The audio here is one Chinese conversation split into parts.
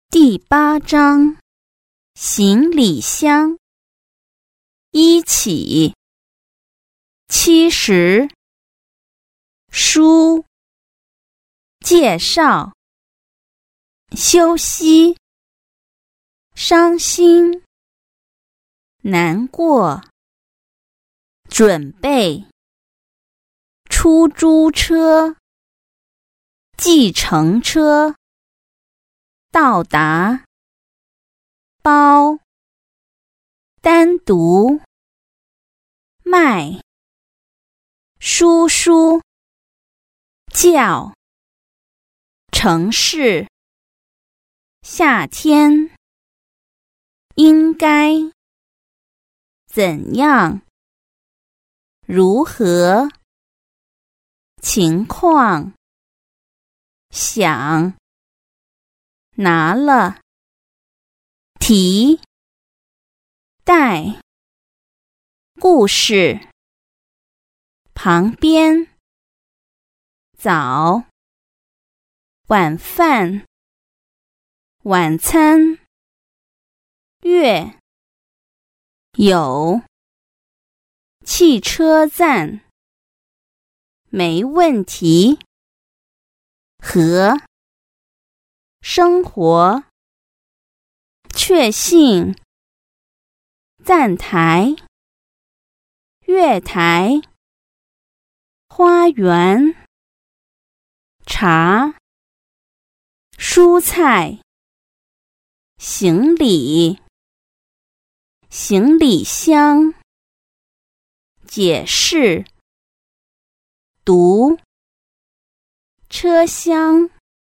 第8章行李箱。一起70书介绍休息伤心难过准备出租车计程车到达包单独卖叔叔叫城市夏天应该怎样如何情况想拿了提带故事旁边早晚饭晚餐月有汽车站没问题和生活确信站台月台花园茶蔬菜行李行李箱解释读车厢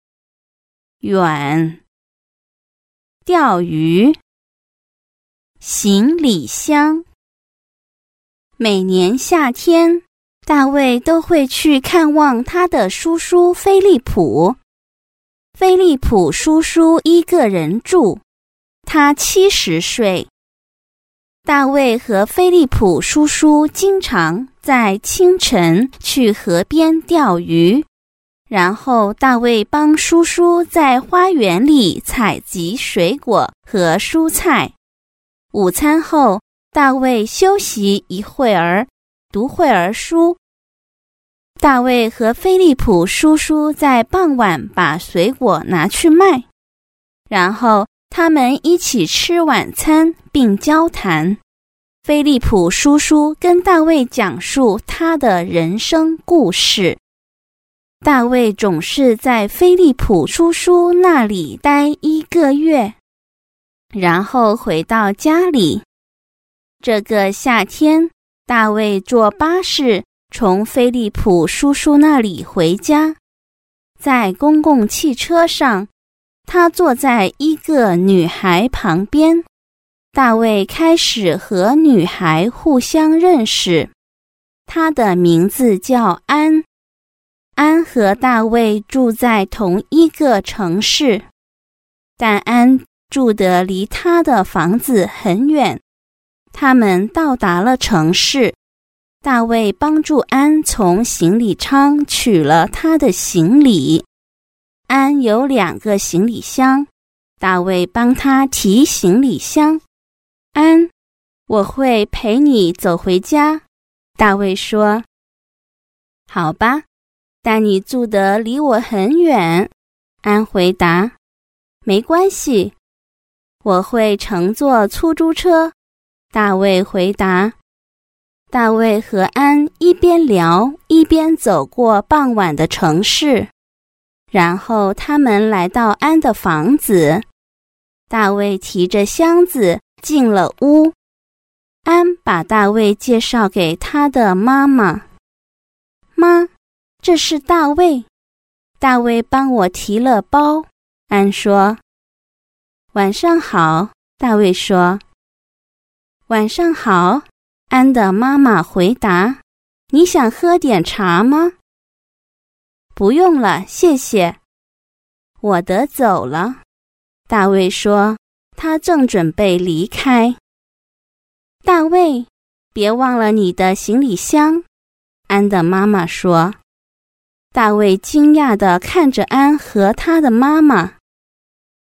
远钓鱼行李箱。每年夏天，大卫都会去看望他的叔叔菲利普。菲利普叔叔一个人住，他70岁。大卫和菲利普叔叔经常在清晨去河边钓鱼，然后大卫帮叔叔在花园里采集水果和蔬菜。午餐后，大卫休息一会儿，读会儿书。大卫和菲利普叔叔在傍晚把水果拿去卖，然后他们一起吃晚餐并交谈。菲利普叔叔跟大卫讲述他的人生故事。大卫总是在菲利普叔叔那里待1个月，然后回到家里。这个夏天，大卫坐巴士从菲利普叔叔那里回家。在公共汽车上，他坐在一个女孩旁边。大卫开始和女孩互相认识。她的名字叫安。安和大卫住在同一个城市，但安住得离他的房子很远。他们到达了城市，大卫帮助安从行李舱取了他的行李。安有2个行李箱，大卫帮他提行李箱。安，我会陪你走回家，大卫说。好吧，但你住得离我很远，安回答。没关系，我会乘坐出租车，大卫回答。大卫和安一边聊一边走过傍晚的城市，然后他们来到安的房子。大卫提着箱子进了屋。安把大卫介绍给他的妈妈。妈，这是大卫。大卫帮我提了包，安说。晚上好，大卫说。晚上好，安的妈妈回答。你想喝点茶吗？不用了，谢谢。我得走了，大卫说。他正准备离开。大卫，别忘了你的行李箱，安的妈妈说。大卫惊讶地看着安和他的妈妈。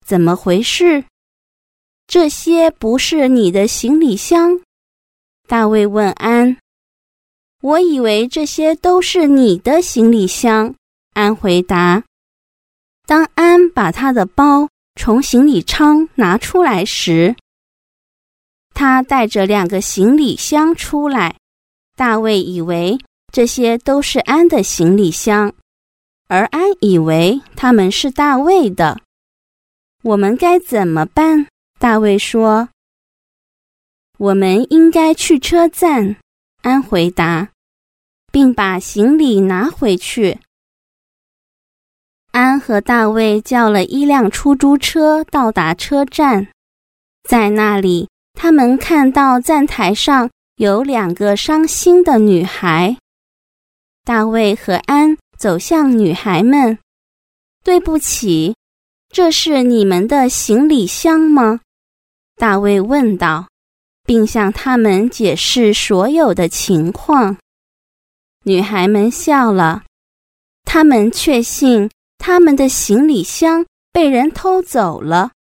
怎么回事？这些不是你的行李箱？大卫问安。我以为这些都是你的行李箱，安回答。当安把他的包从行李舱拿出来时，他带着2个行李箱出来。大卫以为这些都是安的行李箱，而安以为他们是大卫的。我们该怎么办？大卫说。我们应该去车站，安回答，并把行李拿回去。安和大卫叫了1辆出租车到达车站，在那里，他们看到站台上有2个伤心的女孩。大卫和安走向女孩们。对不起，这是你们的行李箱吗？大卫问道，并向他们解释所有的情况。女孩们笑了，她们确信他们的行李箱被人偷走了。